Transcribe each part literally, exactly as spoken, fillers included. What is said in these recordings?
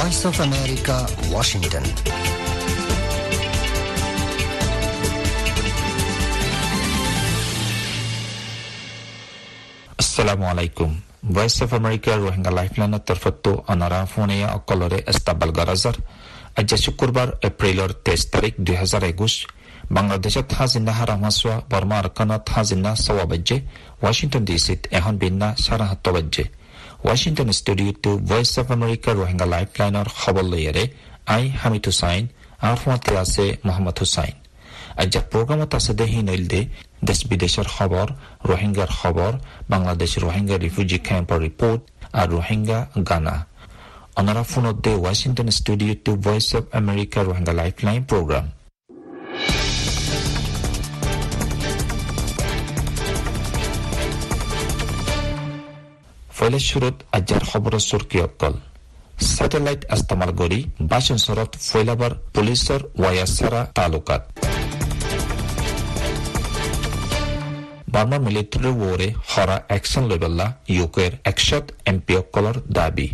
Voice of America, Washington. Assalamu alaikum. Voice of America Rohingya Lifeline tarfatto anara phone ya akolore estabal garazar. Ajja শুক্রবার এপ্রিলের তেইশ তারিখ দুই হাজার একুশ বাংলাদেশত হাজিনা হারামাসওয়া বর্মা আরকানাত হাজিনা সওয়াবাজ্জে ওয়াশিংটন ডিসিত এখন বিন্না সারা হাত্তবাজ্জে Washington studio to Voice of America Rohingya লাইফলাইনের খবর লইয়ারে আই হামিদ হুসাইন আর ফোনতে আছে মোহাম্মদ হুসাইন আজ্জা প্রোগ্রামত আছে দেহি নইলদে দেশ বিদেশের খবর রোহিঙ্গার খবর বাংলাদেশ রোহিঙ্গা রিফিউজি ক্যাম্পের রিপোর্ট আর রোহিঙ্গা গানা Another phone of the Washington studio to Voice of America Rohingya Lifeline program. File shurut ajar khabar surkiyakal. Satellite astamal gori bashan surat filabar policer wayasara talukat. Burma military war hara action level la U K action M P color dabi.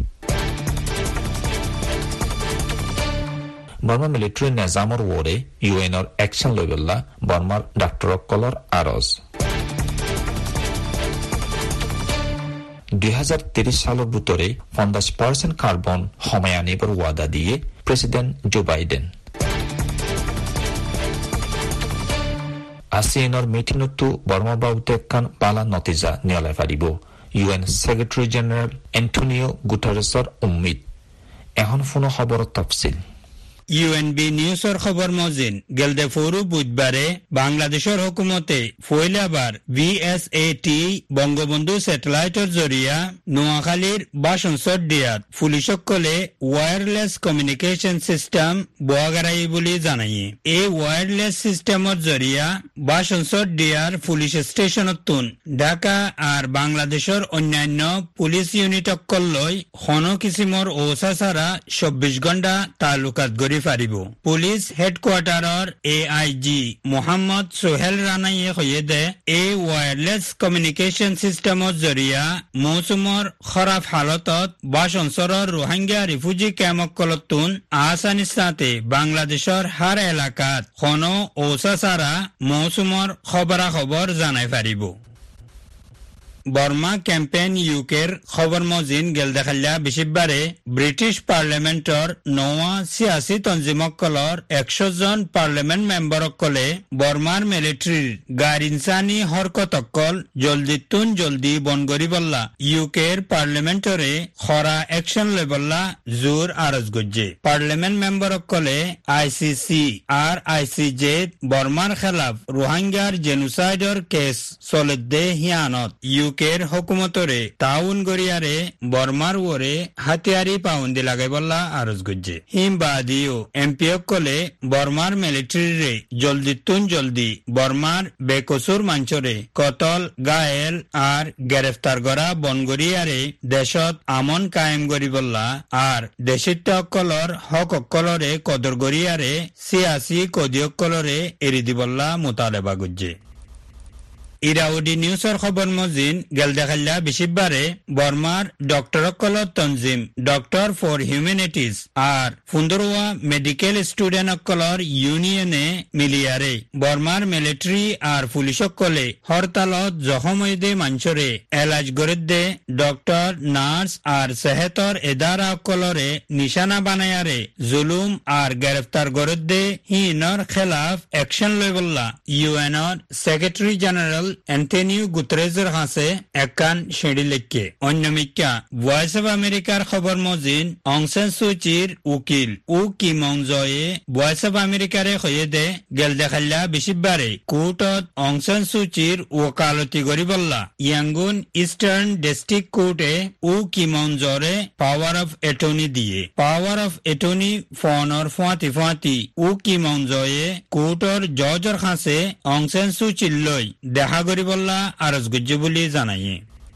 Burma military Nizamor Wore, U N or action level la, Burma Doctor of Color Arrows. দুই হাজার তিরিশ সালের ভিতরে পঞ্চাশ percent carbon হমায়ানিবার ওয়াদা দিয়ে president Joe Biden আসিএনর মিটিংতো বর্মা বাউতে কান পালা নতিজা নিয়লাই পারিব ইউএন সেক্রেটারি জেনারেল এন্টোনিও গুটারেসর উম্মিদ এখন ফোন খবর তফসিল ইউ এন বি নিউজৰ খবৰ মজিন গেলদে ফৰু বুধবাৰে বাংলাদেশৰ হুকুমতে ফয়লাবাৰ ভি এছ এ টি বংগবন্ধু স্যাটেলাইটৰ জৰিয়া নোয়াখালীৰ বাসনচৰ দিয়াত পুলিচসকলে ওয়্যাৰলেছ কমিউনিকেশ্যন সিস্টেম বগাৰাই বুলি জানায় এই ওয়্যাৰলেছ সিস্টেমৰ জৰিয়া বাসনচৰ দিয়াৰ পুলিচ ষ্টেচনতোন ঢাকা আৰু বাংলাদেশৰ অন্যান্য পুলিচ ইউনিটসকললৈ কোনো কিছিমৰ ওসাসাৰা চৌব্বিশ ঘণ্টা তালুকাত গৰি ফাৰিব পুলিচ হেডকোৱাৰ্টাৰৰ A I G Mohammad Sohel ৰাণায়ে কয়দে এই ওয়্যাৰলেছ কমিউনিকেশ্যন সিস্টেমৰ জৰিয়া মৌচুমৰ খৰাব হালতত বাছ অঞ্চলৰ ৰোহিংগা ৰিফিউজি কেম্পকলতোন আসানিৰ সাথে বাংলাদেশৰ হার এলাকাত কোনো ওসাসাৰা মৌচুমৰ খবৰা খবৰ জানাই ফাৰিব বর্মা ক্যাম্পেইন ইউকের খবর মজিন গেল দেখাল্লা বিশিববারে ব্রিটিশ পার্লামেন্টর নওয়া সিয়াসি তঞ্জিমকলর একশো জন পার্লামেন্ট মেম্বরকলে বর্মার মিলিটারির গার ইনসানি হরকতকল জলদিতুন জলদি বনগরি বল্লা ইউকের পার্লামেন্টরে খরা অ্যাকশন লেবল্লা জোর আরজ গজ্জে পার্লামেন্ট মেম্বরকলে আইসিসি আর আইসিজে বর্মার খেলাফ রোহিঙ্গার জেনোসাইডর কেস চলদে হিয়ানত ইউকে কের হুকুমতরে তাউন গরিয়ারে বর্মার ওরে হাতিয়ারি পাউন্দি লাগাই বল্লা আরজ গজ্জে হিম বাদিও এমপিও কলে বর্মার মিলিটারিরে জলদি তুন জলদি বর্মার বেকসুর মাঞ্চরে কতল গায়েল আর গ্রেফতার করা বনগরিয়ারে দেশত আমন কায়েম গরি বল্লা আর দেশিত অকলর হক অকলরে কদর গরিয়ারে সিয়াসি কদিয়কলরে এরি দিবল্লা মোতালেবা গজ্জে ইরাউডি নিউজৰ খবৰ মজিন গেল দেখাল্লা বিশিববাৰে বর্মার ডক্টরসকলৰ তঞ্জিম ডক্টর ফর হিউম্যানিটিজ আর ফুন্দরোয়া মেডিকেল স্টুডেন্টসকলৰ ইউনিয়নে মিলিয়ারে বর্মার মিলিটারি আর পুলিশসকলে হরতালত জখমইদে মাঞ্চরে এলাজ গরিদে ডক্টর নার্স আর সেহেতর এদারাসকলরে নিশানা বানায়ারে জুলুম আর গ্রেফতার গরিদে হিনর খেলাফ অ্যাকশন লইবল্লা ইউএনর সেক্রেটারি জেনারেল এন্টোনিও গুতেরেসের কাছে একান শেড়ি লেখকে অন্যমিকা ভয়েস অফ আমেরিকার খবর মজিন অং সান সুচির উকিল উ কিমং জয়ে ভয়েস অফ আমেরিকারে কয়েদে গেল দেখাল্লা বিশিববারে কোর্টত অং সান সুচির ওকালতি করি বললা ইয়াঙ্গুন ইস্টার্ন ডিস্ট্রিক্ট কোর্টে উ কিমং জরে পাওয়ার অফ এটর্নি দিয়ে পাওয়ার অফ এটর্নি ফোনর ফুয়াতি ফুয়াতি উ কিমং জয়ে কোর্টর জজর কাছে অং সান সুচির লই দেখা গরিবল্লা আরজ গুজ্জে বলে জানায়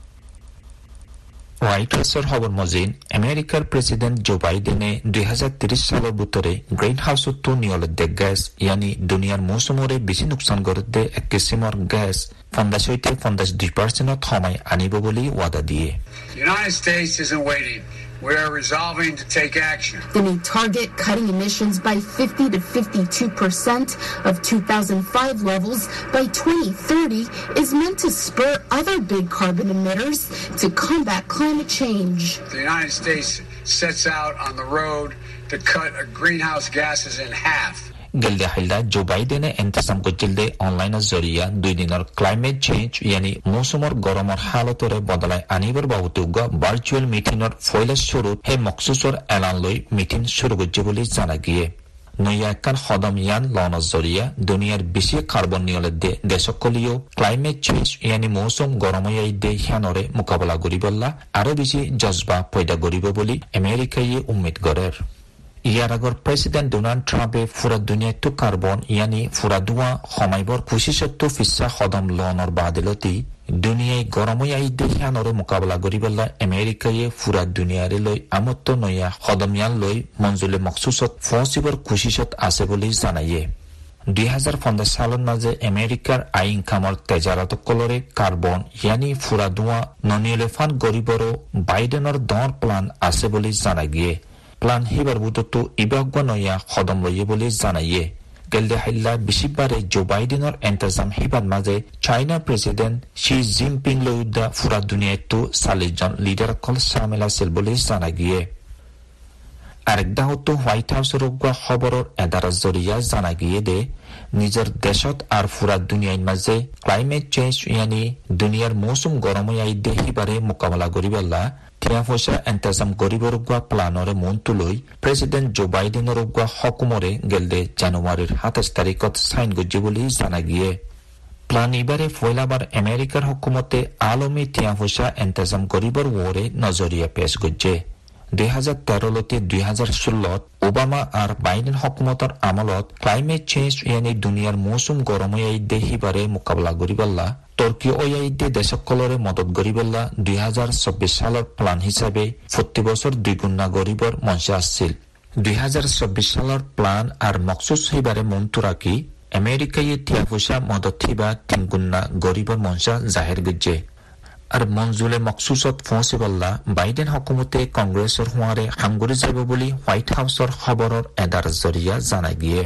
হোয়াইট হাউসের খবর মজিন আমেরিকার প্রেসিডেন্ট জো বাইডেনে দুই হাজার তিরিশ সালের ভিতরে গ্রিন হাউসত নিয়লদে গ্যাস ইয়ানি দুনিয়ার মৌসুমরে বেশি নুকসান করতে এক কিসিমর গ্যাস পঞ্চাশ হইতে পঞ্চাশ দুই পার্সেন্টত সময় আনিব বলে ওয়াদা দিয়ে The United States isn't waiting We are resolving to take action. The new target, cutting emissions by fifty to fifty-two percent of two thousand five levels by twenty thirty, is meant to spur other big carbon emitters to combat climate change. The United States sets out on the road to cut greenhouse gases in half. গেলদে হাইলা জো বাইডেনে এন্তেসাম গজিলদে অনলাইনের জরিয়া দুই দিনের climate change ইয়ানি মৌসুমর গরমর হালতরে বদলাই আনিবার বাবুতুগ virtual মিটিংর ফয়লা শুরুত হে মখসুসর এলান লই meeting শুরু গজ্জে বলে জানা গিয়ে নয়া একখান হদম ইয়ান লনের জরিয়া দুনিয়ার বেশি কার্বন নিয়লের দে দেশকলীয় ক্লাইমেট চেঞ্জ ইয়ানি মৌসুম গরময়াই দে হিয়ানরে মোকাবেলা করিবল্লা আরো বেশি জজবা পয়দা করিব বলে আমেরিকায় উম্মিদ করের ইয়ার আগর প্রেসিডেন্ট ডোনাল্ড ট্রাম্পে ফুরা দুনিয়াতো কার্বন ইয়ানি ফুরা দুয়া হমাইবর পঁচিশত্তর ফিসা হদম লনের বাদিলতি দুনিয়ায় গরময়াই দেহিয়ানরে মোকাবেলা করিবল্লা আমেরিকায় ফুরা দুনিয়ারে লৈ আমত্ত নয়া হদমিয়ান লৈ মঞ্জুলে মখসুসত ফসিবর কোশিশত আছে বলে জানাইয়ে দুই হাজার পনেরো সালের মাঝে আমেরিকার আইন কামর তেজারত কলরে কার্বন ইয়ানি ফুরা দুয়া ননিলেফান গরিবর বাইডেনের দর প্লান আছে বলে জানা গিয়ে প্লান হিবার বুততো ইবাগwa নয়া খদম লইয়ে বলে জানাইয়ে গেলদে হাইলা বিশিবারে জো বাইডেনের এন্তাজাম হিবার মাঝে চাইনা প্রেসিডেন্ট শি জিনপিং লইদা ফুরা দুনিয়াতো সালিজন লিডার কল সামেলা সেল বলে জানা গিয়ে আরেকদা হতো হোয়াইট হাউসের উগ্রা খবরের এদারা জরিয়া জানা গিয়ে দে নিজের দেশত আর ফুরা দুনিয়ার মাঝে ক্লাইমেট চেঞ্জ ইয়ানি দুনিয়ার মৌসুম গরময়াই দে হিবারে মোকাবেলা করিবল্লা টিয়া পয়সা এন্তাজাম গরিবর উগ্রা প্লানরে মন্তুলই প্রেসিডেন্ট জো বাইডেনের উগ্রা হকুমরে গেলদে জানুয়ারির সাতাশ তারিখত সাইন গজ্জে বলে জানা গিয়ে প্লান এবারে ফয়লাবার আমেরিকার হকুমতে আলমী টিয়া পয়সা এন্তাজাম গরিবর ওরে নজরিয়া পেশ গজ্জে দুই হাজার তেরো লতে দুই হাজার ষোলত ওবামা আর বাইডেন হকুমতর আমলত ক্লাইমেট চেঞ্জ ইয়ানি দুনিয়ার মৌসুম গরময়াই দে হিবারে মোকাবেলা করিবল্লা তুর্কি ওয়াইদে দেশকলরে মদত গরিবল্লা দুই হাজার চব্বিশ সালের প্লান হিসাবে প্রতি বছর দ্বিগুণা গরিবর মঞ্চে আসছিল দুই হাজার চব্বিশ সালের প্লান আর মকসুস হিবারে মন্তু রাখি আমেরিকায় টিয়া পয়সা মদত হিবা তিনগুণা গরিবর মঞ্চা জাহের গজ্জে আর মঞ্জুলে মকসুসত ফসিবল্লা বাইডেন হকুমতে কংগ্রেসের হুয়ারে হাঙ্গুরি যাব বলে হোয়াইট হাউসের খবরের এদার জরিয়া জানা গিয়ে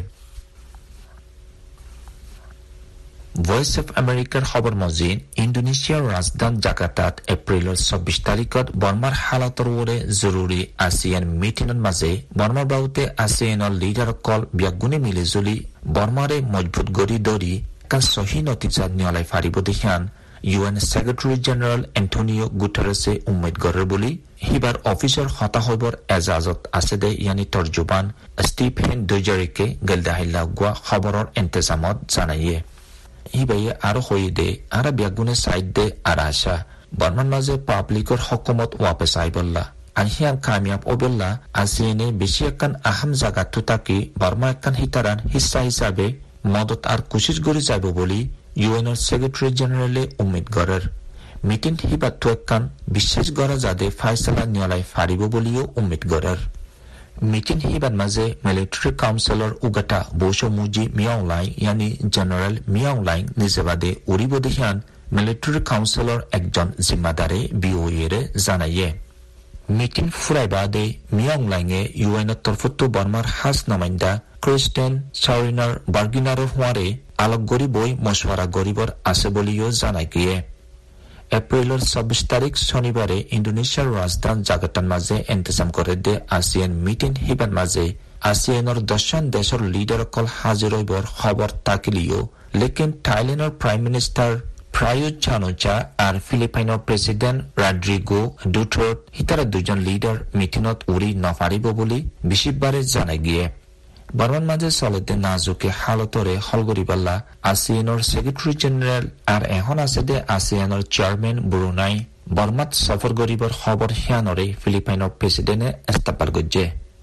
ভয়েস অফ আমেরিকার খবর মজিন ইন্দোনেশিয়ার রাজধান জাকার্তাত এপ্রিলের চব্বিশ তারিখত বর্মার হালাতর ওরে জরুরি আসিয়ান মিটিংর মাঝে বর্মার বাবুতে আসিয়ানের লিডার কল ব্যাগুনে মিলে জুলি বর্মারে মজবুত গড়ি দরি কাল সহি নতিজা নিয়লাই ফারিব দেখিয়ান ইউএন সেক্রেটারি জেনারেল এন্টোনিও গুটারেসে উম্মেদ করে বলি হিবার অফিসের হতাহবর এজাজত আছে দে ইয়ানি তর্জুবান স্টিফেন ডুজারিকে গেলদাহিল্লা গুয়া খবরের এন্তেজামত জানাইয়ে হিবাইয়ে আরো হয়ে দে আর ব্যাগুনে সাইড দে আর আশা বর্মান মাঝে পাবলিকর হকুমত ওয়াপেস আইবল্লা আনহিয়ান কামিয়াব ওবল্লা আসিয়েনে বেশি একান আহাম জাগাত তাকি বর্মা একান হিতারান হিস্সা হিসাবে মদত আর কোশিশ করে যাব বলি ইউএনর সেক্রেটারি জেনারেলে উম্মিদ গড়ের মিটিং হিবাত একান বিশ্বাস গড়া যাদে ফাইসলা নিয়লাই ফারিব বলিও উম্মিদ গড়ের মিটিং হিবাত মাঝে মিলিটারি কাউন্সিলর উগাটা বৈশো মুজি মিয়াওলাই ইয়ানি জেনারেল মিয়াওলাই নিজেবাদে উড়িব দেখিয়ান মিলিটারি কাউন্সিলর একজন জিম্মাদারে বিওএরে জানাইয়ে মিটিং ফুরাই বাদে মিয়াওলাইয়ে ইউএনের তরফতো বর্মার হাজ নমাইন্দা ক্রিস্টেন সারিনার বার্গিনারর হুয়ারে আলোক গরিবই মশওয়ারা গরিবর আছে বলিও জানাই গিয়ে এপ্রিলের চব্বিশ তারিখ শনিবারে ইন্দোনেশিয়ার রাজধান জাকার্তার মাঝে এন্তেজাম করে দে আসিয়ান মিটিং হিবার মাঝে আসিয়ানের দশজন দেশের লিডার কল হাজির হইবর খবর তাকিলিও লেকিন থাইল্যান্ডের প্রাইম মিনিস্টার প্রায়ুত চানোচা আর ফিলিপাইনের প্রেসিডেন্ট রড্রিগো ডুটার্টে হিতারা দুজন লিডার মিটিংত উড়ি নপারিব বলে বিশিবারে জানাই গিয়ে বর্মান মাঝে চলতে নাজুকে হালতরে হলগরিবাল্লা আসিয়ানের সেক্রেটারি জেনারেল আর এখন আছে দে আসিয়ানের চেয়ারম্যান ব্রুনাই বর্মাত সফর গরিবর খবর হিয়ানরে ফিলিপাইনের প্রেসিডেন্টে এস্তাপাল গজ্জে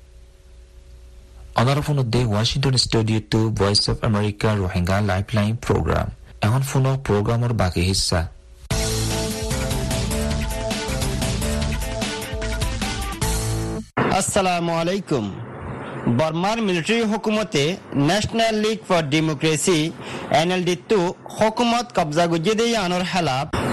অনারফোন দে Washington studio to Voice of America Rohingya lifeline program এখন ফোন প্রোগ্রামের বাকি হিস্সা আসসালামু আলাইকুম বর্মার মিলিটারি হুকুমতে national league for democracy NLD to হুকুমত কবজা গুজিয়ে দিয়ে আনোর হেলাপ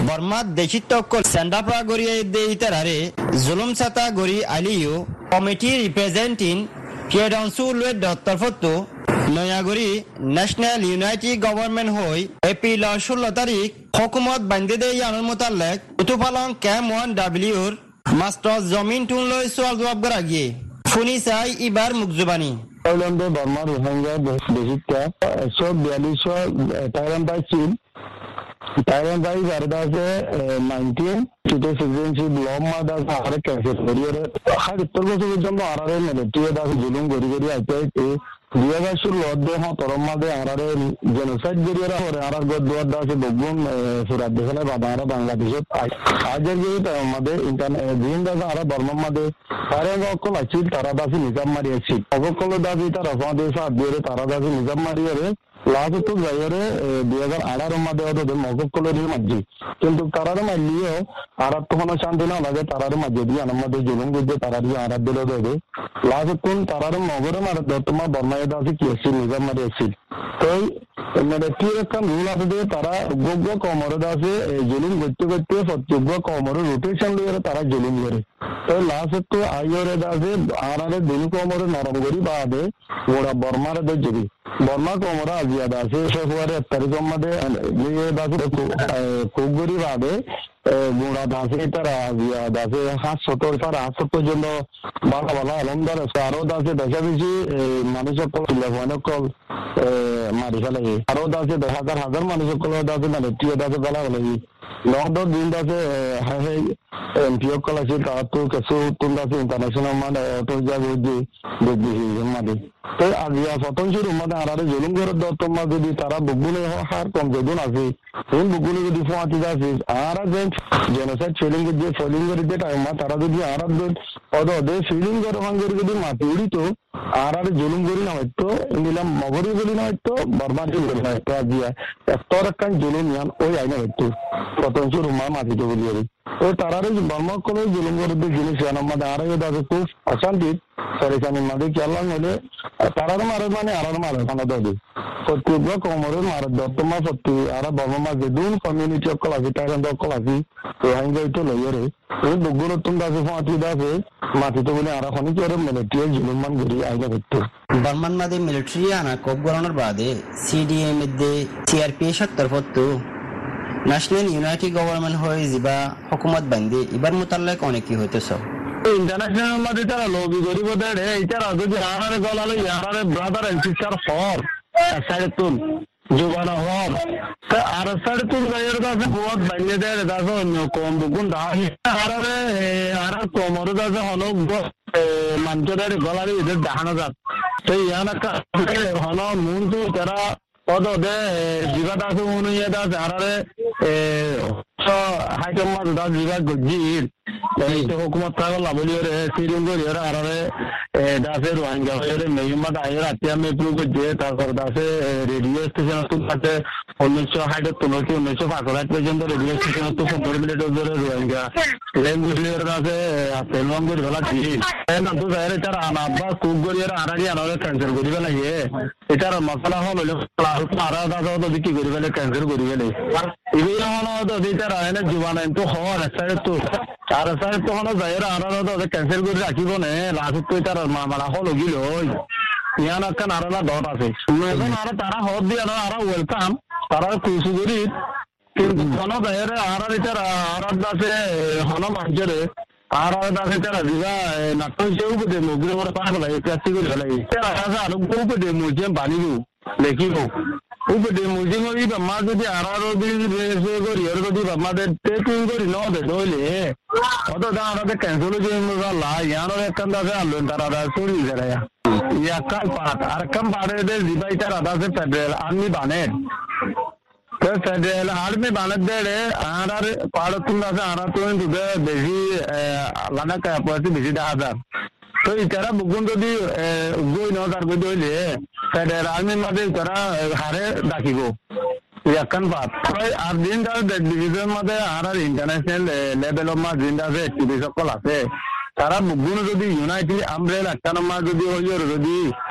বর্মাত দেশিত সেন্ডাপ্রা গড়িয়ে দে ইতারারে জুলুম সাতা গড়ি আলিও কমিটি রিপ্রেজেন্টিং পিয়েডাউন্সু লুয়ে দত্তরফতো নয়াগরি ন্যাশনাল ইউনাইটেড গভর্নমেন্ট হই এপ্রিল ষোলো তারিখ হকুমত বান্ধে দে ইয়ানোর মোতালেক উতুপালং ক্যাম ওয়ান ডাব্লিউর মাস্টার জমিন টুন লই সোয়াল জবাব করা গিয়ে ফুনি চাই ইবার মুখজুবানি থাইল্যান্ডে বর্মা রোহিঙ্গা দেশিকা একশো বিয়াল্লিশ থাইল্যান্ড বাই চীন থাইল্যান্ড বাই ভারত আছে নাইনটিন টুটে সিটিজেনশিপ ল মাদা আরে ক্যান্সেল করিয়ে হার উত্তর বছর পর্যন্ত আরারে মিলিটারি দাস জুলুম গড়ি গড়ি আছে দুই হাজার ষোলো অধ্যে হতরম মাদে আরারে জেনোসাইড গড়িয়ে হরে আরার গদ দুয়ার দাসে বগুন সুরাত দেখালে বাবা আরা বাংলাদেশত আজের যে আমাদের ইন্টারনেট জিন দাস আরা বর্মা মাদে তারা অকল আছিল তারা দাসে নিজাম মারিয়েছি অবকল দাসি তারা আমাদের সাথ দিয়ে তারা দাসে নিজাম মারিয়ে লাস্ট তো যাইরে দুই হাজার আঠারো মাদে ওদের মগকলের মাঝে কিন্তু তারারে মারলিও আর তখন শান্তি না লাগে তারারে মাঝে দিয়ে আমাদের জুলুম করছে তারা দিয়ে আর দিল দেবে লাস্ট কোন তারারে মগরে মারে তোমার বর্মায় দাসে কি আছে নিজাম মারিয়েছি তো মানে কি একটা রুল আছে যে তারা যোগ্য কমরে দাসে জুলুম করতে করতে যোগ্য কমরে রোটেশন লিয়ে তারা জুলুম করে তো লাস্ট তো আইরে দাসে আর আরে দিন কমরে নরম করি বাদে ওরা বর্মারে দে জুরি বর্মা কমরা আজিয়াদা আছে ফেব্রুয়ারি এক তারিখ মধ্যে দাসে কুগরি বাদে গোড়া দাসে তারা আজিয়াদা আছে হাত সত্তর তার হাত সত্তর জন্য বালা বালা আলমদার আছে আরো দাসে দেখা বেশি মানুষ সকল অনেকল মারি ফেলে আরো দাসে হাজার হাজার মানুষ সকল দাসে মানে টিও দাসে বেলা হলে নগদ দিন দাসে এমপি সকল আছে তার তো কিছু তুন দাসে ইন্টারন্যাশনাল মানে অটো যা বুঝি বুঝি মাদি তো আজিয়া স্বতন্ত্র মানে আরারে জুলুম করে দত্তমা যদি তারা বুগুনে হার কম যদুন আছে এই বুগুনে যদি ফোয়াতি আছে আরা যে জেনোসাইড ফিলিং যে ফিলিং করে যে টাইম তারা যদি আরা ওদের ওদের ফিলিং করে ভাঙ্গের যদি মাটি উড়িতো আরারে জুলুম করি না হয়তো নিলাম মগরি বলি না হয়তো বরবাদি বলি না হয়তো আজিয়া এত রকম জুলুম ইয়ান ওই আইনা হয়তো স্বতন্ত্র রুমা মাটিতে বলি তো তারারে বর্মা কোনো জুলুম করে জিনিস আমাদের আরে দাদা খুব অশান্তি পরেশানি মাঝে চালান হলে তারার মারে মানে আরার মারে খানা দাদি প্রত্যেক কমরে মারে দত্তমা সত্যি আর বর্মা মাঝে দুন কমিউনিটি অকল আছে টাইগান অকল আছে রোহিঙ্গা তো লইরে এই দুগুলো তুমি দাসে ফাঁতি দাসে মাটিতে বলে আর খনি করে মিলিটারি জুলুম মান গড়ি আইনা করতে বর্মান মাদে মিলিটারি আনা কোপ গড়ানোর বাদে সিডিএম মধ্যে সিআরপি সত্তর ফত্তু ন্যাশনাল ইউনাইটেড গভর্নমেন্ট হয়ে যা হুকুমত বান্ধে এবার মোতালেক অনেকই হইতেছ ইন্টারন্যাশনাল মাঝে তারা লবি গরিব দেড়ে এইটারা যদি আনারে গলালে আনারে ব্রাদার এন্ড সিস্টার হর সাইড তুল জুবানা হর আর সাইড তুল গায়ের দাসে বহুত বান্ধে দেড়ে দাস কম বুকুন দাহি আরারে আর কমরে দাসে হলো মানচদের গলারে এদের দাহানো যাত তো ইয়ানা হলো মুন তো তারা পদ দে জিবা দাস অনুয়ে দাস আরারে হাইকমান্ড দাস জিবা গজির itu hukumat kalau lah boleh ada siring tu dia ada ada dasar Rohingya ada memang ada hati kami perlu kerja tak ada dasar radio station tu ada unnaiso ada tu nanti unnaiso pasaran pejam tu radio station tu pun terbilang tu ada Rohingya language dia ada selong tu kalau sih nanti saya cara anak apa kugur dia ada dia ada cancer guru bela ye itu ada masalah hal lalu kalau ada dasar tu dikit guru bela cancer guru bela ini yang ada tu dia ada ni jualan itu hal saya tu cara saya তো হলো যাইরা আরারা তো cancel করে রাখিব না last তো তার মামলা হলো গিল ইয়ান একটা আরারা ডট আছে এখন আর তারা হদ দিয়ে আর ওয়েলকাম তারা খুশি করি কিন্তু হলো যাইরা আরার এটা আরার দাসে হলো মাঝরে আরার দাসে তারা দিবা নাটক সেও বদে মুগরে করে পাগল লাগে ক্যাসি করে লাগে তারা আছে আর উপরে মুজে বানিবো লেখিব উপরে মুজে গই বাম্মা যদি আরার দিন রেসে করি আর যদি বাম্মাদের টেকিং করি ন দে দইলে অত দাঁড়াতে ক্যান্সেল হয়ে গেল ইয়ানোর একখান দাসে আনলেন তারা চুরি যায় ইয়াকাল পাট আর কাম পাড়ে দিবাই তারা দাসে ফেডারেল আর্মি বানে ফেডারেল আর্মি বানে দেড়ে আর পাড় তুমি দাসে আর তুমি দুধে বেশি লানা পয়সা বেশি দেখা যায় তো ইতারা বুকুন যদি গই ন তার গই দইলে ফেডারেল আর্মির মাঝে তারা হারে ডাকিব ইয়াকান পাট আর দিন ডিভিজন মধ্যে আর ইন্টারন্যাশনাল লেভেল মা দিন আছে টিভি সকল আছে তারা বুগুন যদি ইউনাইটেড আমব্রেলা একটা মাস যদি হইর যদি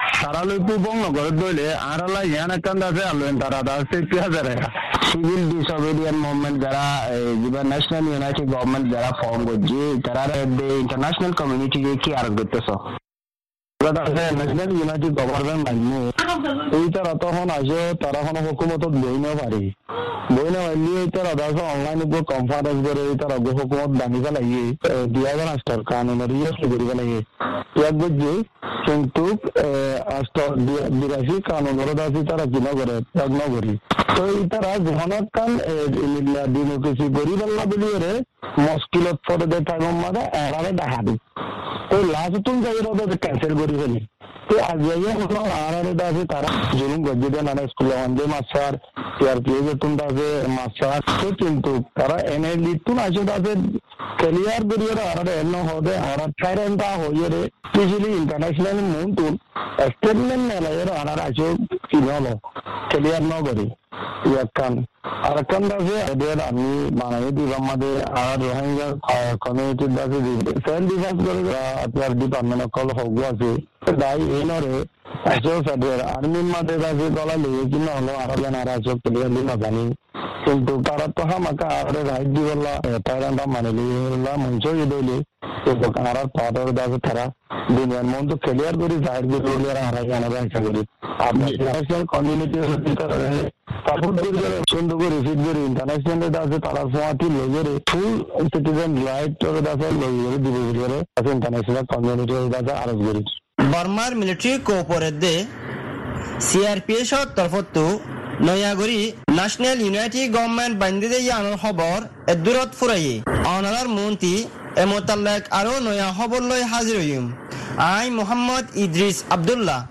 তারা লইপু বঙ্গ করে দইলে আরালা ইয়ান একখান আছে আলুন তারা আছে তিন হাজার টাকা সিভিল ডিসঅবিডিয়েন্ট মুভমেন্ট যারা যেটা ন্যাশনাল ইউনাইটেড গভর্নমেন্ট যারা ফর্ম করছে তারা ইন্টারন্যাশনাল কমিউনিটিকে কি আরোপ করতেছ ন্যাশনাল ইউনাইটেড গভর্নমেন্ট মান্য এই তারা তখন আসে তারা কোনো হুকুমত বই না পারি বই না পারলে এই তারা আছে অনলাইন উপর কনফারেন্স করে এই তারা হুকুমত দানিব লাগে দুই হাজার আষ্টর কানুনের ইয়ে করিব লাগে এক বুঝছি কিন্তু বিরাশি কানুনের আছে তারা কিনা করে এক নগরী তো এই তারা যখন কান ডেমোক্রেসি গরিবাল্লা বলিয়ে মুশকিলত পড়ে দেয় টাইম মাঝে এরারে দেখা দিই তো লাস্ট তুমি যাই ওদের ক্যান্সেল করি ফেলি তো আজ যাইয়া হলো আরারে আছে তারা জুলুম গজ্জি দেন আর স্কুলে অন্ধে মাস্টার সিআরপিএফ এতুন আছে মাস্টার তো কিন্তু তারা এনে লিতুন আছে আছে ক্লিয়ার করিয়ে আরারে এন্ন হবে আর টাইরেন্টা হইয়ে রে স্পেশালি ইন্টারন্যাশনাল মুন্তুন স্টেটমেন্ট নেলা এর আরার আছে কি হলো ক্লিয়ার ন করি ইয়াকান আরাকান আছে এদের আমি বানাই দিব আমাদের আর রোহিঙ্গা কমিউনিটির দাসে সেল ডিফেন্স করে আপনার ডিপার্টমেন্ট কল হগু আছে দাই এনরে আসো সাদের আর্মির মাঝে আছে গলা লিয়ে কিনা হলো আরো জানারা আছে ক্লিয়ারলি না জানি কিন্তু তারা তো হামাকা আরে রাইট দিবলা টাইরান্ডা মানে লিলা মঞ্চই দইলে তো আর পাওয়ার দাসে তারা দুনিয়ার মন তো ক্লিয়ার করি জাহির করে লিয়া হারা জানা আশা করি আপনি ন্যাশনাল কমিউনিটি হসপিটাল তারপর সুন্দর করে রিসিভ করে ইন্টারন্যাশনাল আছে তারা সোয়াটি লইরে ফুল সিটিজেন রাইট করে দাসে লইরে দিবে করে আছে ইন্টারন্যাশনাল কমিউনিটি দাসে আরজ করি বর্মার মিলিটারি কোঅপারেটে সিআরপিএফ তরফতো নয়াগরি ন্যাশনাল ইউনাইটেড গভর্নমেন্ট বান্ধে ইয়ানোর খবর এদুরত ফুরাইয়ে অনারার মন্ত্রী এমতাল্লাক আরো নয়া খবর লই হাজির হইম আই মোহাম্মদ ইদ্রিস আব্দুল্লাহ।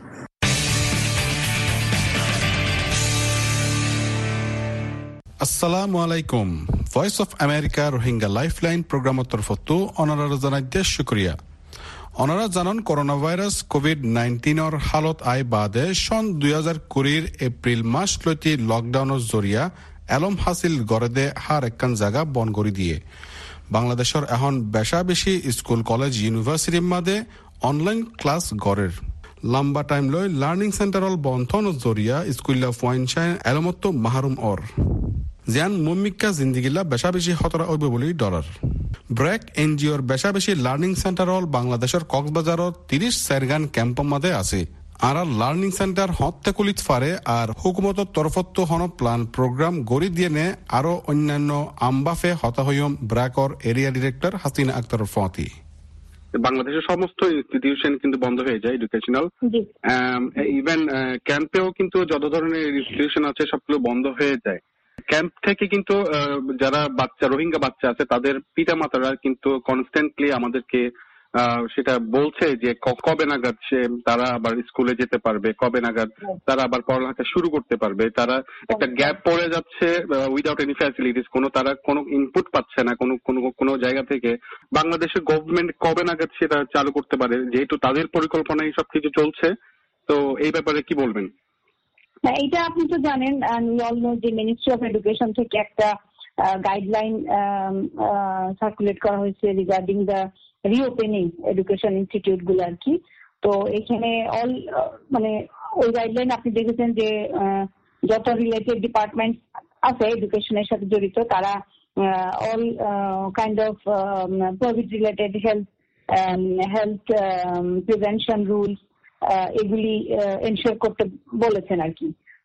আসসালামু আলাইকুম। Voice of America Rohingya lifeline প্রোগ্রামৰ তৰফতো অনাৰাৰ জনাইতে শুক্ৰিয়া। অনাৰা জানন করোনা ভাইরাস কোভিড নাইন্টিনৰ হালত আই বাদে সন দুই হাজার কুড়ির এপ্রিল মাস লৈতে লকডাউনের জরিয়া এলম হাসিল গড়ে হার একখান জায়গা বন করে দিয়ে বাংলাদেশের এখন বেশা বেশি স্কুল কলেজ ইউনিভার্সিটির মাঝে অনলাইন ক্লাস গড়ের লম্বা টাইম লৈ লার্নিং সেন্টারল বন্ধন জরিয়া স্কুল্লা পয়েন্ট এলমত্ত মাহরুম অর জিয়ান মুমিকা জিন্দিগিলা বেশা বেশি হতরা হইব বলে ডলার ব্রেক এনজিওর বেশা বেশি লার্নিং সেন্টারল বাংলাদেশের কক্সবাজারত তিরিশ সেরগান ক্যাম্পর মাঝে আছে আর লার্নিং সেন্টার হতে কুলিত ফারে আর হুকুমতর তরফত হন প্লান প্রোগ্রাম গড়ি দিয়ে নে আরো অন্যান্য আমবাফে হতা হইম ব্র্যাকর এরিয়া ডিরেক্টর হাসিনা আক্তার ফতি। বাংলাদেশের সমস্ত ইনস্টিটিউশন কিন্তু বন্ধ হয়ে যায় এডুকেশনাল, ইভেন ক্যাম্পেও কিন্তু যত ধরনের ইনস্টিটিউশন আছে সবগুলো বন্ধ হয়ে যায়। ক্যাম্প থেকে কিন্তু যারা বাচ্চা রোহিঙ্গা বাচ্চা আছে তাদের পিতা মাতারা কিন্তু কনস্ট্যান্টলি আমাদেরকে সেটা বলছে যে কবে নাগাদ সে তারা আবার স্কুলে যেতে পারবে, কবে নাগাদ তারা আবার পড়ালেখা শুরু করতে পারবে। তারা একটা গ্যাপ পড়ে যাচ্ছে উইদাউট এনি ফ্যাসিলিটিস, কোনো তারা কোনো ইনপুট পাচ্ছে না কোনো কোনো কোনো জায়গা থেকে। বাংলাদেশের গভর্নমেন্ট কবে নাগাদ সেটা চালু করতে পারে, যেহেতু তাদের পরিকল্পনায় সবকিছু চলছে, তো এই ব্যাপারে কি বলবেন? এইটা আপনি তো জানেন যে মিনিস্ট্রি অফ এডুকেশন থেকে একটা গাইডলাইন সার্কুলেট করা হয়েছে regarding the reopening education institute গুলো আর কি। তো এখানে অল মানে ওই গাইডলাইন আপনি দেখেছেন যে যত রিলেটেড ডিপার্টমেন্ট আছে এডুকেশনের সাথে জড়িত তারা all kind of covid related health health prevention rules এগুলি এনশিওর করতে বলেছেন আর কি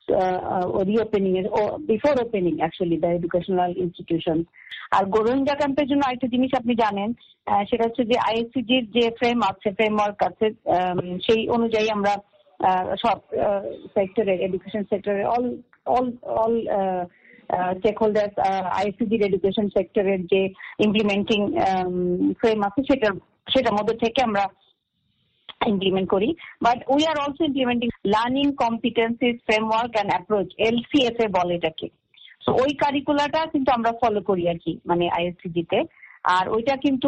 রিওপেনিং এর before opening actually the educational institution. আর রোহিঙ্গা ক্যাম্পের জন্য আরেকটা জিনিস আপনি জানেন, সেটা হচ্ছে যে আইএসসিজির যে ফ্রেম আছে ফ্রেমওয়ার্ক আছে সেই অনুযায়ী আমরা সব সেক্টরের এডুকেশন সেক্টরের all all all stakeholders আইএসসিজির এডুকেশন সেক্টরের যে ইমপ্লিমেন্টিং ফ্রেম আছে সেটার সেটার মধ্যে থেকে আমরা implement kori, but we are also implementing learning competencies framework and approach L C F A bole etake। so ওই কারিকুলাটা কিন্তু আমরা ফলো করি আর কি মানে আইএসসিজি তে। আর ওইটা কিন্তু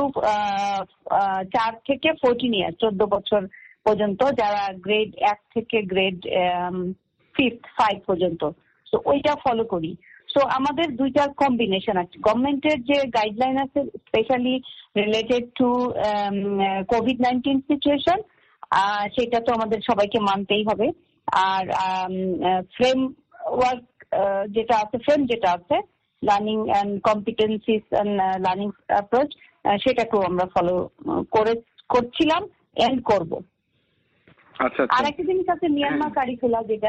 চার থেকে ফোরটিন ইয়ার চোদ্দ বছর পর্যন্ত যারা গ্রেড এক থেকে গ্রেড ফিফথ ফাইভ পর্যন্ত, তো ওইটা ফলো করি। সো আমাদের দুইটা কম্বিনেশন আছে, গভর্নমেন্টের যে গাইডলাইন আছে specially related to covid nineteen situation, সেটা তো আমাদের সবাইকে মানতেই হবে। আর ফ্রেম ওয়ার্ক যেটা আছে, ফ্রেম যেটা আছে, learning and competencies and learning approach, সেটাকেও আমরা ফলো করে করছিলাম এন্ড করব। আর একটা জিনিস আছে মিয়ানমার কারিকুলা, যেটা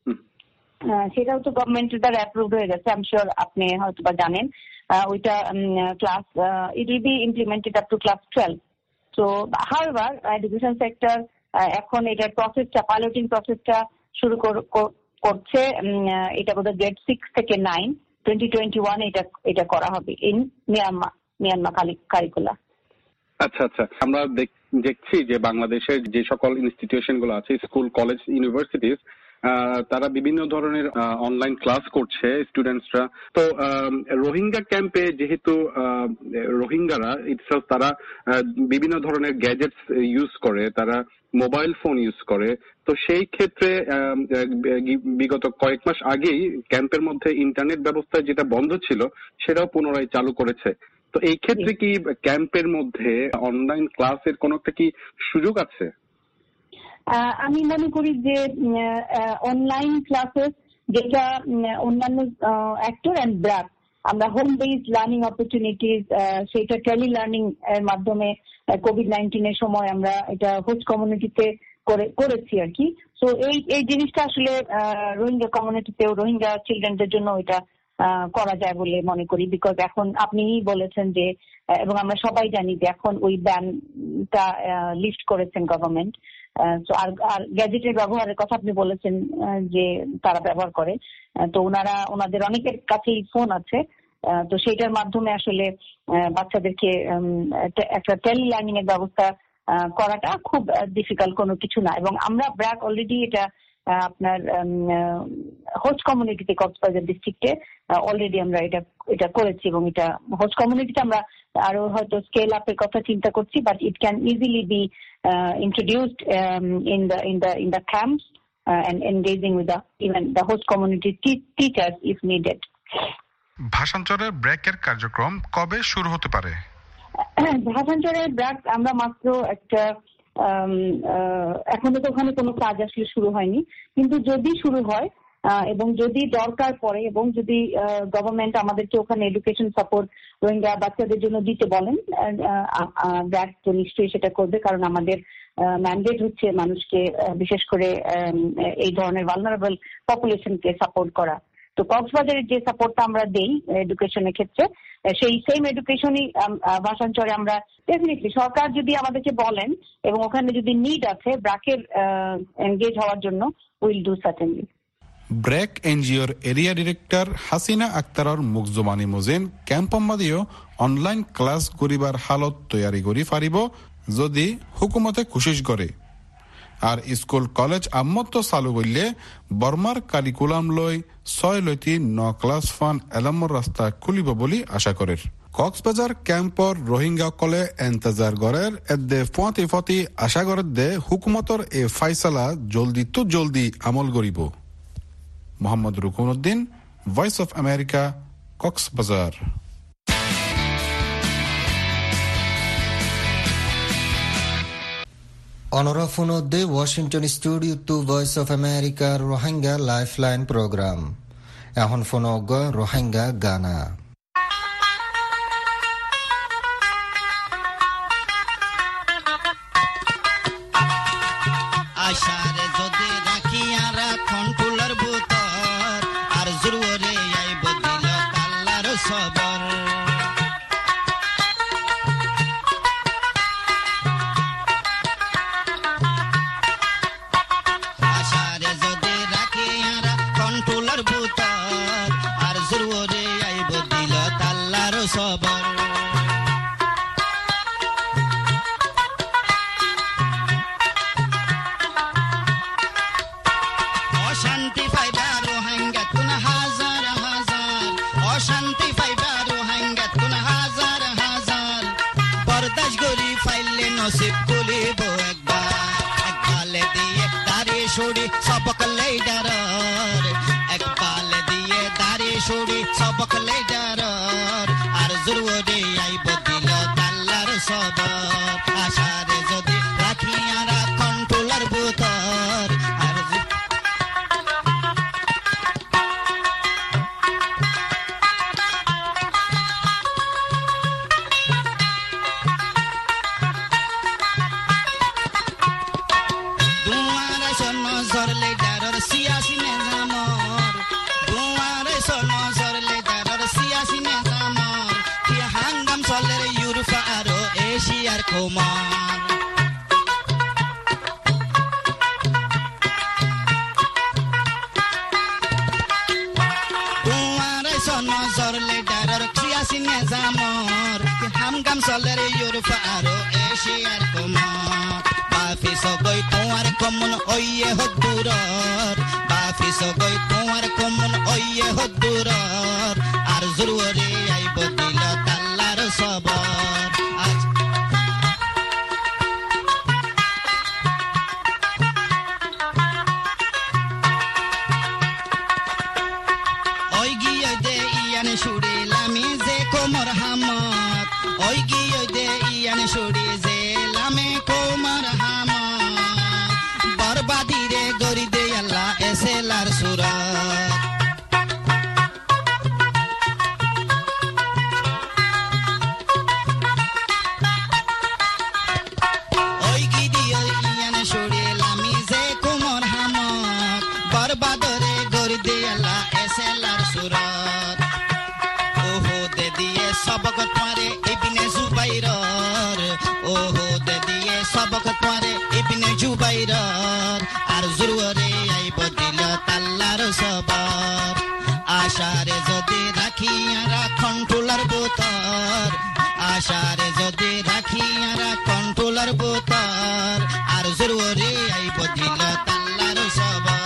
সেটাও তো গভর্নমেন্টের দ্বারা অ্যাপ্রুভড হয়ে গেছে, আই এম শিওর আপনি হয়তো বা জানেন। ওইটা class it will be implemented up to class twelve. So however education sector এখন এটার প্রসেসটা, পাইলটিং প্রসেসটা শুরু করছে। এটা বোধহয় গ্রেড সিক্স থেকে নাইন টোয়েন্টি টোয়েন্টি ওয়ান এটা এটা করা হবে ইন মিয়ানমার মিয়ানমার কারিকুলা। আচ্ছা আচ্ছা, আমরা দেখছি যে বাংলাদেশের যে সকল ইনস্টিটিউশন গুলো আছে, স্কুল, কলেজ, ইউনিভার্সিটিস, তারা বিভিন্ন ধরনের অনলাইন ক্লাস করছে স্টুডেন্টসরা। তো রোহিঙ্গা ক্যাম্পে যেহেতু রোহিঙ্গারা ইটসেলফ তারা বিভিন্ন ধরনের গ্যাজেটস ইউজ করে, তারা মোবাইল ফোন ইউজ করে, তো সেই ক্ষেত্রে বিগত কয়েক মাস আগেই ক্যাম্পের মধ্যে ইন্টারনেট ব্যবস্থা যেটা বন্ধ ছিল সেটাও পুনরায় চালু করেছে। তো এই ক্ষেত্রে কি ক্যাম্পের মধ্যে অনলাইন ক্লাসের কোনো একটা কি সুযোগ আছে? আমি মনে করি যে অনলাইন ক্লাসেস যেটা অন্যান্য অ্যাক্টর অ্যান্ড ব্র্যাক, আমরা হোম বেসড লার্নিং অপরচুনিটিস, সেটা টেলি লার্নিং এর মাধ্যমে কোভিড নাইন্টিনের সময় আমরা এটা হোস্ট কমিউনিটিতে করেছি আর কি। সো এই এই জিনিসটা আসলে রোহিঙ্গা কমিউনিটিতেও, রোহিঙ্গা চিলড্রেনদের জন্য এটা করা যায় বলে মনে করি। বিকজ এখন আপনিই বলেছেন যে, এবং আমরা সবাই জানি যে এখন ওই ব্যানটা লিফট করেছেন গভর্নমেন্ট। আর আর গ্যাজেটের ব্যবহারের কথা আপনি বলেছেন যে তারা ব্যবহার করে, তো ওনারা ওনাদের অনেকের কাছেই ফোন আছে, তো সেইটার মাধ্যমে আসলে বাচ্চাদেরকে একটা টেলি লার্নিং এর ব্যবস্থা করাটা খুব ডিফিকাল্ট কোনো কিছু না। এবং আমরা ব্র্যাক অলরেডি এটা আপনার হোস্ট কমিউনিটিতে, কক্সবাজার ডিস্ট্রিক্টে অলরেডি আমরা এটা এটা করেছি, এবং এটা হোস্ট কমিউনিটিতে আমরা আরো হয়তো স্কেল আপের কথা চিন্তা করছি, but it can easily be introduced um, in the in the in the camps uh, and engaging with the even the host community te- teachers if needed. ভাষান্তরের ব্রেকের কার্যক্রম কবে শুরু হতে পারে? ভাষান্তরের ব্রেক আমরা মাত্র একটা এখনো তো ওখানে কোনো কাজ আসলে শুরু হয়নি, কিন্তু যদি শুরু হয় এবং যদি দরকার পড়ে এবং যদি গভর্নমেন্ট আমাদেরকে ওখানে এডুকেশন সাপোর্ট রোহিঙ্গা বাচ্চাদের জন্য দিতে বলেন, ব্র্যাক তো নিশ্চয়ই সেটা করবে, কারণ আমাদের ম্যান্ডেট হচ্ছে মানুষকে, বিশেষ করে এই ধরনের ভালনারেবল পপুলেশনকে সাপোর্ট করা। তো কক্সবাজারের যে সাপোর্টটা আমরা দেই এডুকেশনের ক্ষেত্রে, সেই সেম এডুকেশনই ভাষান্তরে আমরা ডেফিনেটলি, সরকার যদি আমাদেরকে বলেন এবং ওখানে যদি নিড আছে ব্র্যাকের এনগেজ হওয়ার জন্য, উইল ডু সার্টেনলি। ব্রেক এনজিওর এরিয়া ডিরেক্টর হাসিনা আক্তারর মুকজমানি মোজেন ক্যাম্পম্মাদিও অনলাইন ক্লাস করিবার হালত তৈয়ারি করি পারিব যদি হুকুমতে কোশিশ করে। আর স্কুল কলেজ আম্মত চালু করলে বর্মার কারিকুলাম লৈ ছয় লৈতি ন ক্লাস ফান এলামর রাস্তা খুলিব বলি আশা করে। কক্সবাজার ক্যাম্পর রোহিঙ্গাসকলে এন্তজার গড়ের এদে ফতি ফতি আশা করে দে হুকুমতর এ ফাইসালা জলদি তো জলদি আমল করিব। Mohammad রুকনউদ্দিন, voice of America, Cox's Bazar. অনরা ফোনদে Washington studio to Voice of America Rohingya lifeline program. এখন ফোনগ রোহিঙ্গা গানা। আশারে যদি রাখি আর কন্ট্রোলার বুতর আর জুরুরে আইব দিল আল্লাহর সবর। আশারে যদি রাখি আর কন্ট্রোলার বুতর আর জুরুরে আইব দিল আল্লাহর সবর। অশান্তি পাইবা রোহিঙ্গাত কোন হাজার হাজার, অশান্তি পাইবা রোহিঙ্গাত কোন হাজার হাজার, বরদাস্ত করি ফাইলে নসিব খুলিব একবার, একবালে দিয়ে দাড়ি ছুড়ি সবক লেডারর, একবালে দিয়ে দাড়ি ছুড়ি সবক লেডারর, আর জুরুরে আইব দিল আল্লাহর সবর। আশারে যদি রাখি আর কণ্ঠ এশিয়ার কুমার নজর লেডারর ক্রিয়াসি নেজামর হামগাম চলের ইউরোপ আৰু এশিয়ার কুমার বাফি সগৈ তোমার কমন ওয়ে হদুরর বাফি সগৈ তোমার কমন ওয়ে হদুরর আর জরুরে আইব দিল তাল্লার সবর আজ ওই গিয়ে দে ইয়ান শুড়ে লামি যে কোমর হামত ওই গিয়ে দে ইয়ান শুড়ে যে লামে কোমর হামত বরবাদি রে গরি দে আল্লাহ এসেলার সুরাত ওই গিদি ওই ইয়ান শুড়ে লামি যে কোমর হামত বরবাদরে গরি দে আল্লাহ এসেলার সুরাত ওহো দে দিয়ে সবক তোমারে ইবনে জুবাইরর ওহো দে দিয়ে সবক তোমারে ইবনে জুবাইরর আর জরুরে আইব দিল তাল্লার সবর আশারে যদি রাখিয়ারা কন্ট্রোলার বোতর আশারে যদি রাখিয়ারা কন্ট্রোলার বোতর আর জরুরে আইব দিল তাল্লার সবর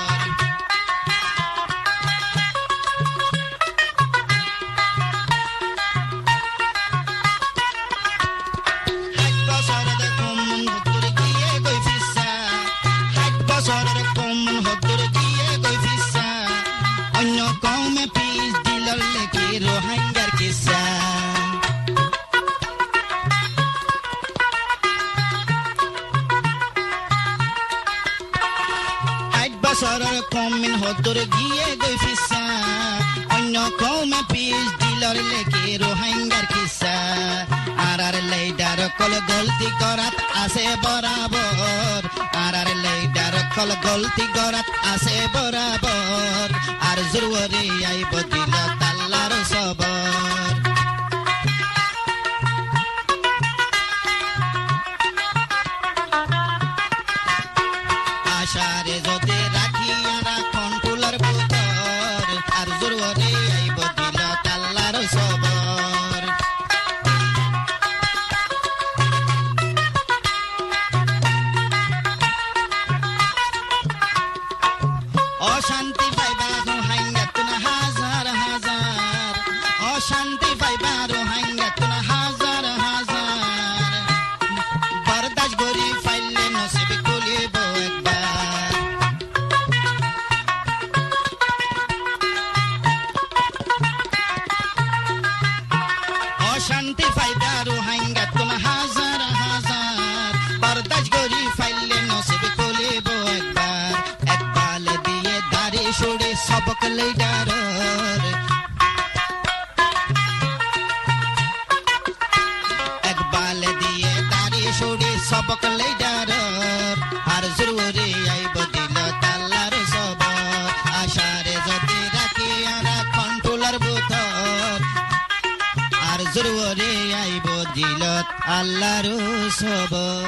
বছরের কমিন হদুর গিয়ে গই ফিসা অন্য কমে পিস দিলর লেকে রোহিঙ্গার কিসা আর আর লেডার কল গলতি করাত আছে বরাবর আর আর লেডার কল গলতি করাত আছে বরাবর আর জরুরি আইব দিল তাল্লার সবর আশারে যদি রাখিয়ারা কন্ট্রোলার বোতর আর জরুরি আইব দিল তাল্লার সবর অশান্তি পাইবা রোহিঙ্গাতুন হাজার হাজার অশান্তি পাইবা রোহিঙ্গাতুন হাজার হাজার বরদাস গরি ফাইলে নসিব কুলিব একবার অশান্তি পাইবা রোহিঙ্গাতুন হাজার হাজার বরদাস গরি ফাইলে নসিব কুলিব একবার একবাল দিয়ে দাড়ি সরে সবক লেডারর একবাল দিয়ে দাড়ি সরে সবক লেডারর আর জরুরি আইব দিল তাল্লার সবর আশারে যদি রাখিয়ারা কন্ট্রোলার বোতর আর জরুরি আইব দিল আল্লাহর সবর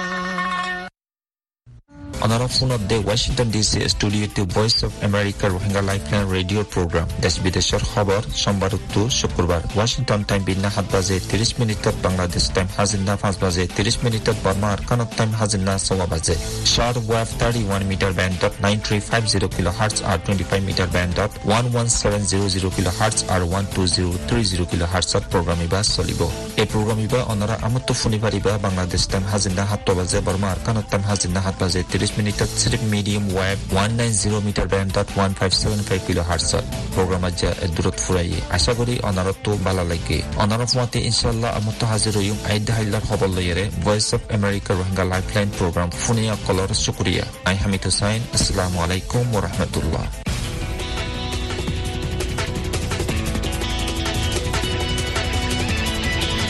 Another phone of the Washington D C studio to Voice of America Rohingya Lifeline radio program. Desh bideshor khabar sombar to শুক্রবার Washington time binna সাত baje ত্রিশ মিনিটত Bangladesh time hazinna পাঁচ baje ত্রিশ মিনিটত Burma Arkanot time hazinna ছয় baje. Short wave thirty-one meter band dot nine three five zero kilohertz or twenty-five meter band dot one one seven zero zero kilohertz or one two zero three zero kilohertz at program iba solibo. A program iba onora amutto funibariba Bangladesh time hazinna সাত baje Burma Arkanot time hazinna সাত baje ত্রিশ মিনিটত strip medium wave one ninety meter band dot one five seven five kilohertz program ajja durut furai asha kori onarotto bala lage onarot mate inshallah amutto hazir hoyum aidda hailar khobor loyere Voice of America Rohingya Lifeline program funia kolor shukriya I Hamid Hussain assalamu alaikum wa rahmatullah